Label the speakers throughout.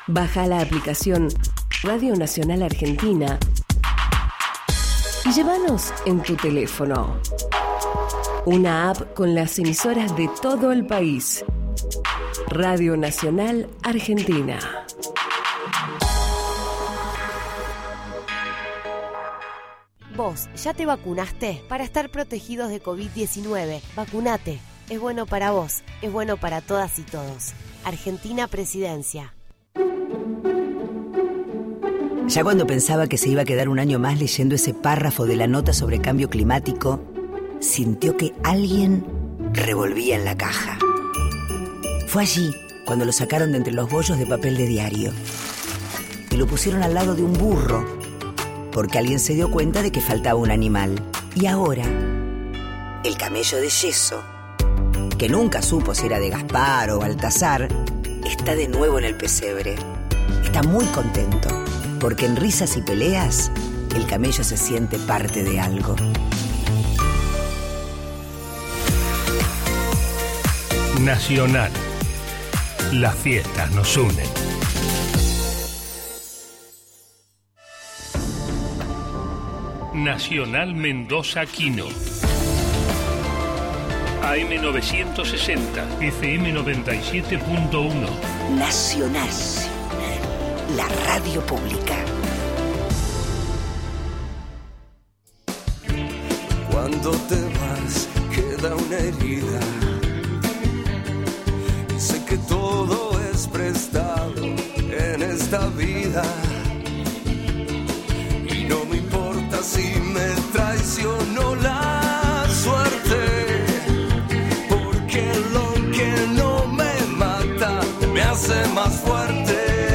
Speaker 1: Baja la aplicación Radio Nacional Argentina y llévanos en tu teléfono. Una app con las emisoras de todo el país. Radio Nacional Argentina.
Speaker 2: ¿Vos ya te vacunaste? Para estar protegidos de COVID-19, vacunate. Es bueno para vos, es bueno para todas y todos. Argentina Presidencia.
Speaker 3: Ya cuando pensaba que se iba a quedar un año más leyendo ese párrafo de la nota sobre cambio climático, sintió que alguien revolvía en la caja. Fue allí cuando lo sacaron de entre los bollos de papel de diario y lo pusieron al lado de un burro, porque alguien se dio cuenta de que faltaba un animal. Y ahora, el camello de yeso, que nunca supo si era de Gaspar o Baltasar, está de nuevo en el pesebre. Está muy contento, porque en risas y peleas, el camello se siente parte de algo.
Speaker 4: Nacional. Las fiestas nos unen. Nacional Mendoza Quino. AM 960, FM 97.1.
Speaker 3: Nacional, la radio pública.
Speaker 5: Cuando te vas, queda una herida. Y sé que todo es prestado en esta vida. Y no me importa si me traicionó la suerte. Porque lo que no me mata me hace más fuerte.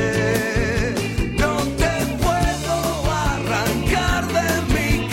Speaker 5: No te puedo arrancar de mi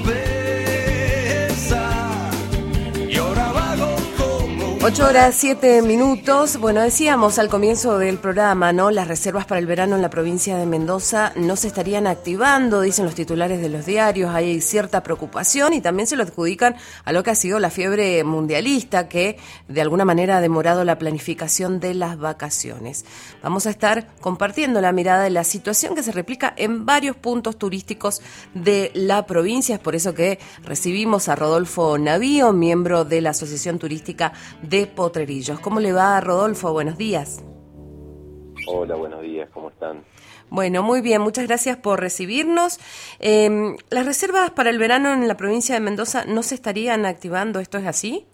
Speaker 5: cabeza. Y ahora vago como
Speaker 1: 8:07. Bueno, decíamos al comienzo del programa, ¿no? Las reservas para el verano en la provincia de Mendoza no se estarían activando, dicen los titulares de los diarios. Hay cierta preocupación y también se lo adjudican a lo que ha sido la fiebre mundialista, que de alguna manera ha demorado la planificación de las vacaciones. Vamos a estar compartiendo la mirada de la situación que se replica en varios puntos turísticos de la provincia. Es por eso que recibimos a Rodolfo Navío, miembro de la Asociación Turística de Potrerillos. ¿Cómo le va, Rodolfo? Buenos días.
Speaker 6: Hola, buenos días, ¿cómo están?
Speaker 1: Bueno, muy bien, muchas gracias por recibirnos. ¿Las reservas para el verano en la provincia de Mendoza no se estarían activando? ¿Esto es así?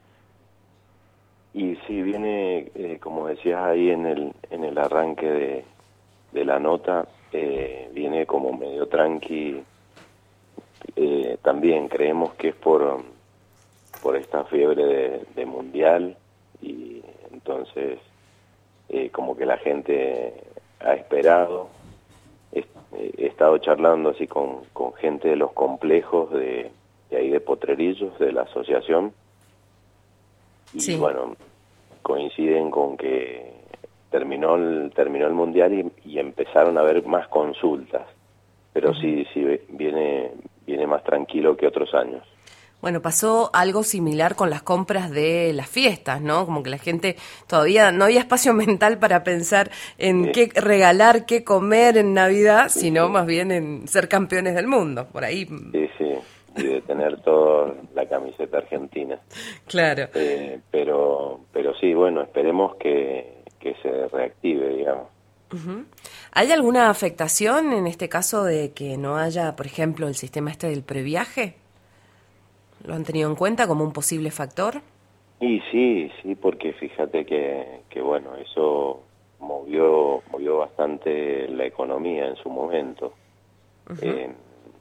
Speaker 6: Y sí, viene, como decías ahí en el arranque de la nota, viene como medio tranqui. También creemos que es por esta fiebre de mundial, y entonces como que la gente ha esperado. He estado charlando así con gente de los complejos de ahí de Potrerillos, de la asociación, y sí, bueno, coinciden con que terminó el mundial y empezaron a haber más consultas, pero sí viene más tranquilo que otros años.
Speaker 1: Bueno, pasó algo similar con las compras de las fiestas, ¿no? Como que la gente todavía no había espacio mental para pensar en qué regalar, qué comer en Navidad, sino más bien en ser campeones del mundo, por ahí.
Speaker 6: Sí, y de tener toda la camiseta argentina.
Speaker 1: Claro.
Speaker 6: Pero sí, bueno, esperemos que se reactive, digamos.
Speaker 1: Uh-huh. ¿Hay alguna afectación en este caso de que no haya, por ejemplo, el sistema del previaje? ¿Lo han tenido en cuenta como un posible factor?
Speaker 6: Y sí, porque fíjate que bueno, eso movió bastante la economía en su momento. Uh-huh.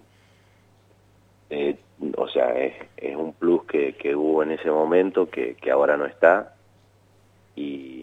Speaker 6: O sea, es un plus que hubo en ese momento que ahora no está, y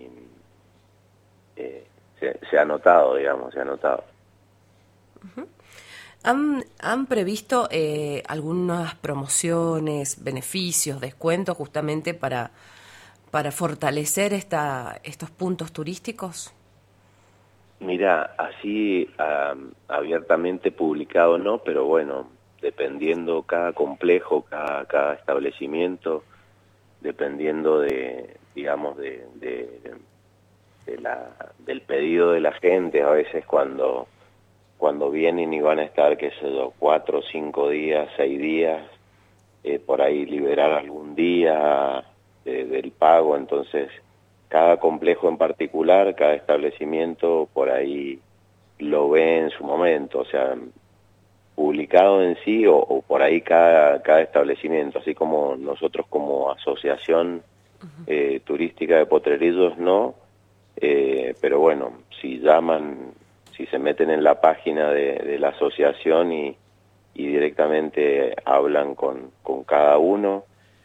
Speaker 6: se ha notado, digamos, se ha notado.
Speaker 1: Uh-huh. ¿Han previsto algunas promociones, beneficios, descuentos justamente para fortalecer estos puntos turísticos?
Speaker 6: Mira, así abiertamente publicado no, pero bueno, dependiendo cada complejo, cada establecimiento, dependiendo de del pedido de la gente. A veces cuando vienen y van a estar, qué sé yo, 4, 5 días, 6 días, por ahí liberar algún día del pago. Entonces cada complejo en particular, cada establecimiento por ahí lo ve en su momento, o sea, publicado en sí o por ahí cada establecimiento, así como nosotros como asociación turística de Potrerillos no, pero bueno, si llaman, si se meten en la página de la asociación y directamente hablan con cada uno,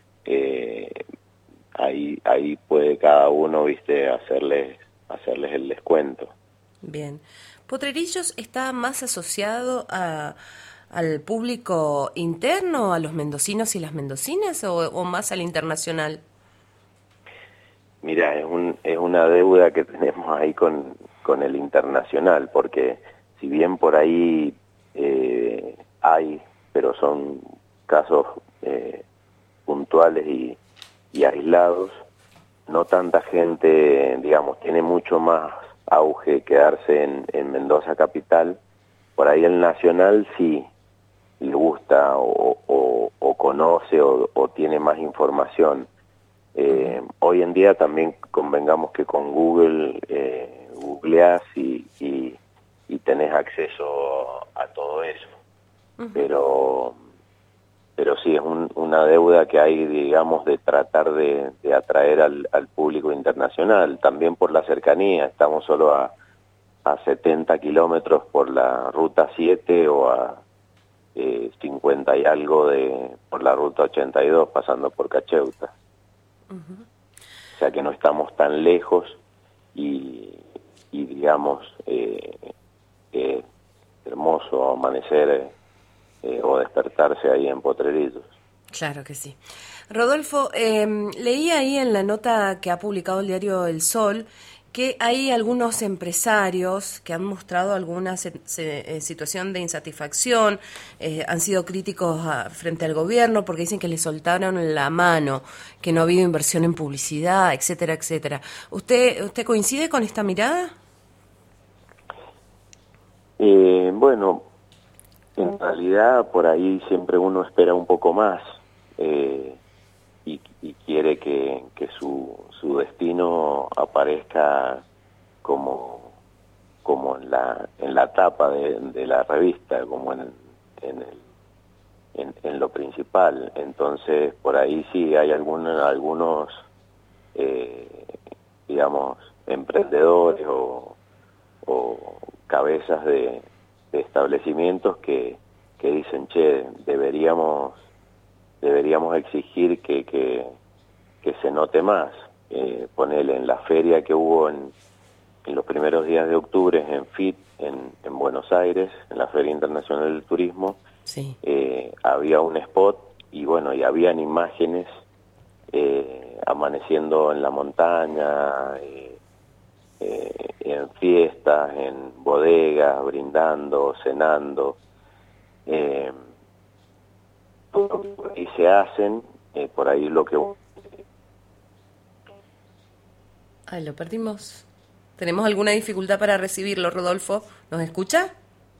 Speaker 6: ahí puede cada uno, viste, hacerles el descuento.
Speaker 1: Bien. ¿Potrerillos está más asociado al público interno, a los mendocinos y las mendocinas, o más al internacional?
Speaker 6: Mira, es una deuda que tenemos ahí con el internacional, porque si bien por ahí hay, pero son casos puntuales y aislados, no tanta gente, digamos, tiene mucho más auge quedarse en Mendoza capital. Por ahí el nacional sí le gusta o conoce o tiene más información. Hoy en día también convengamos que con Google googleás y tenés acceso a todo eso. Pero sí, es una deuda que hay, digamos, de tratar de atraer al público internacional, también por la cercanía. Estamos solo a 70 kilómetros por la Ruta 7 o a 50 y algo por la Ruta 82, pasando por Cacheuta. O sea que no estamos tan lejos y digamos, hermoso amanecer o despertarse ahí en Potrerillos.
Speaker 1: Claro que sí. Rodolfo, leí ahí en la nota que ha publicado el diario El Sol que hay algunos empresarios que han mostrado alguna situación de insatisfacción, han sido críticos frente al gobierno porque dicen que le soltaron la mano, que no ha habido inversión en publicidad, etcétera, etcétera. ¿Usted coincide con esta mirada?
Speaker 6: Bueno, en realidad por ahí siempre uno espera un poco más y quiere que su destino aparezca como en la tapa de la revista, como en lo principal. Entonces por ahí sí hay algunos digamos emprendedores o cabezas de establecimientos que dicen, che, deberíamos exigir que se note más. Ponele en la feria que hubo en los primeros días de octubre en FIT, en Buenos Aires, en la Feria Internacional del Turismo,
Speaker 1: sí.
Speaker 6: Había un spot y bueno, y habían imágenes amaneciendo en la montaña, en fiestas, en bodegas, brindando, cenando, y se hacen, por ahí lo que...
Speaker 1: Ay, lo perdimos. ¿Tenemos alguna dificultad para recibirlo, Rodolfo? ¿Nos escucha?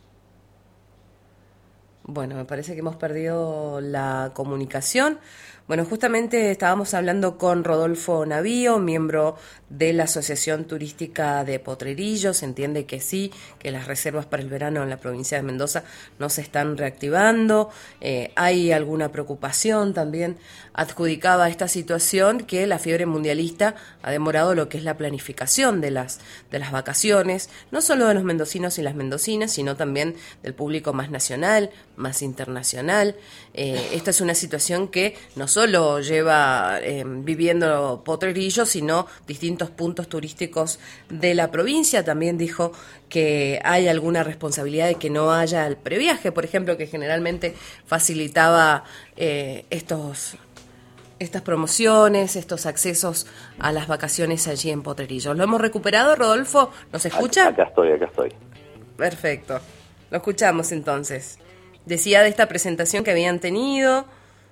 Speaker 1: Bueno, me parece que hemos perdido la comunicación. Bueno, justamente estábamos hablando con Rodolfo Navío, miembro de la Asociación Turística de Potrerillos. Se entiende que sí, que las reservas para el verano en la provincia de Mendoza no se están reactivando. Hay alguna preocupación también adjudicada a esta situación, que la fiebre mundialista ha demorado lo que es la planificación de las vacaciones, no solo de los mendocinos y las mendocinas, sino también del público más nacional, más internacional. Esta es una situación que no solo lleva viviendo Potrerillos, sino distintos puntos turísticos de la provincia. También dijo que hay alguna responsabilidad de que no haya el previaje, por ejemplo, que generalmente facilitaba estas promociones, estos accesos a las vacaciones allí en Potrerillos. ¿Lo hemos recuperado, Rodolfo? ¿Nos escucha?
Speaker 6: Acá estoy.
Speaker 1: Perfecto. Lo escuchamos entonces. Decía de esta presentación que habían tenido.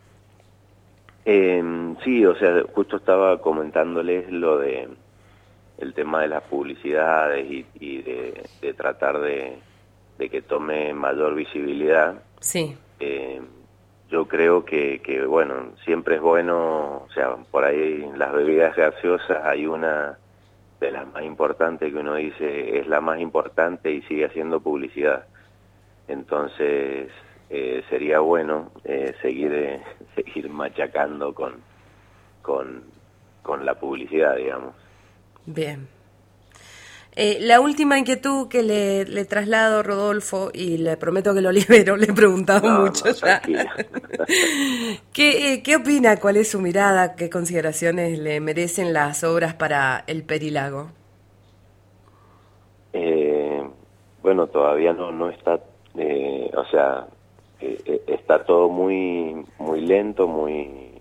Speaker 6: Sí, o sea, justo estaba comentándoles lo de el tema de las publicidades y de tratar de que tome mayor visibilidad.
Speaker 1: Sí.
Speaker 6: Yo creo que bueno, siempre es bueno, o sea, por ahí en las bebidas gaseosas hay una de las más importantes que uno dice es la más importante y sigue haciendo publicidad. Entonces sería bueno seguir machacando con la publicidad, digamos.
Speaker 1: Bien. La última inquietud que le traslado, Rodolfo, y le prometo que lo libero, le he preguntado mucho ya. ¿Qué opina? ¿Cuál es su mirada? ¿Qué consideraciones le merecen las obras para el Perilago?
Speaker 6: Bueno, todavía no está, o sea, está todo muy lento, muy,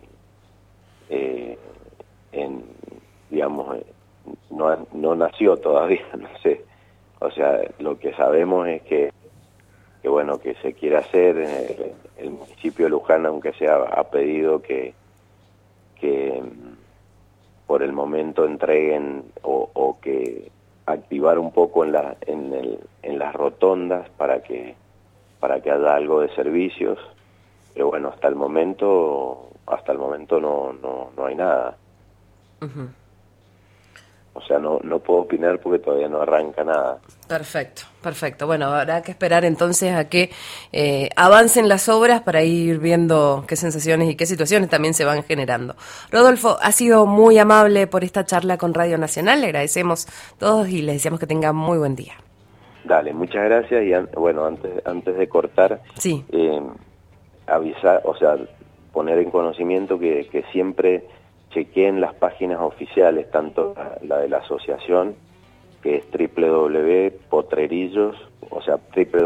Speaker 6: digamos, no nació todavía, no sé. O sea, lo que sabemos es que bueno, que se quiere hacer. El municipio de Luján, aunque sea, ha pedido que por el momento entreguen o que activar un poco en las rotondas para que haya algo de servicios, pero bueno, hasta el momento no hay nada.
Speaker 1: Uh-huh.
Speaker 6: O sea, no puedo opinar porque todavía no arranca nada.
Speaker 1: Perfecto. Bueno, habrá que esperar entonces a que avancen las obras para ir viendo qué sensaciones y qué situaciones también se van generando. Rodolfo, ha sido muy amable por esta charla con Radio Nacional. Le agradecemos todos y les deseamos que tengan muy buen día.
Speaker 6: Dale, muchas gracias. Y bueno, antes de cortar,
Speaker 1: sí.
Speaker 6: Avisar, o sea, poner en conocimiento que siempre chequeen las páginas oficiales, tanto la de la asociación, que es www.potrerillos, o sea,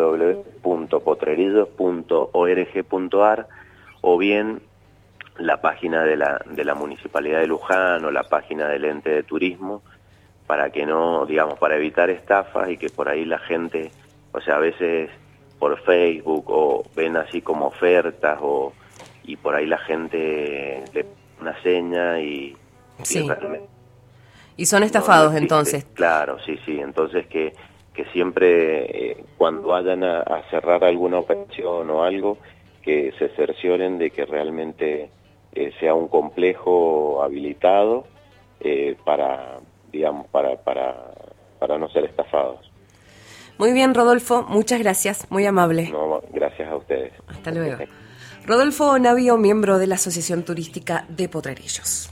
Speaker 6: www.potrerillos.org.ar, o bien la página de la Municipalidad de Luján o la página del ente de turismo, para que no, digamos, para evitar estafas y que por ahí la gente, o sea, a veces por Facebook o ven así como ofertas y por ahí la gente le una seña y
Speaker 1: sí. Y son estafados, entonces.
Speaker 6: Claro, sí, entonces que siempre cuando vayan a cerrar alguna operación o algo, que se cercioren de que realmente sea un complejo habilitado para, digamos, para no ser estafados.
Speaker 1: Muy bien, Rodolfo, muchas gracias, muy amable.
Speaker 6: No, gracias a ustedes.
Speaker 1: Hasta luego. Rodolfo Navío, miembro de la Asociación Turística de Potrerillos.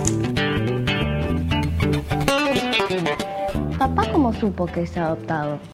Speaker 7: ¿Papá cómo supo que es adoptado?